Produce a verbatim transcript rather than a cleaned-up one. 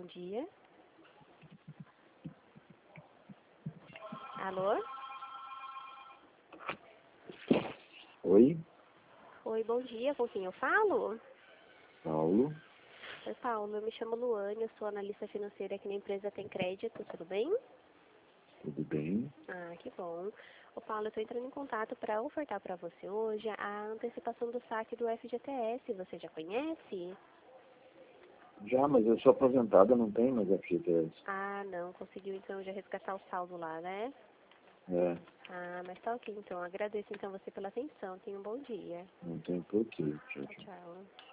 dia. Alô? Oi, Oi, bom dia. Com quem eu falo? Paulo. Oi, Paulo. Eu me chamo Luane, eu sou analista financeira aqui na empresa Tem Crédito. Tudo bem? Tudo bem? Ah, que bom. Ô, Paulo, eu estou entrando em contato para ofertar para você hoje a antecipação do saque do F G T S. Você já conhece? Já, mas eu sou aposentado, eu não tenho mais F G T S. Ah, não. Conseguiu, então, já resgatar o saldo lá, né? É, Ah, mas tá ok, então. Agradeço, então, você pela atenção. Tenha um bom dia. não tem porquê. Tchau, Tchau, tchau. tchau.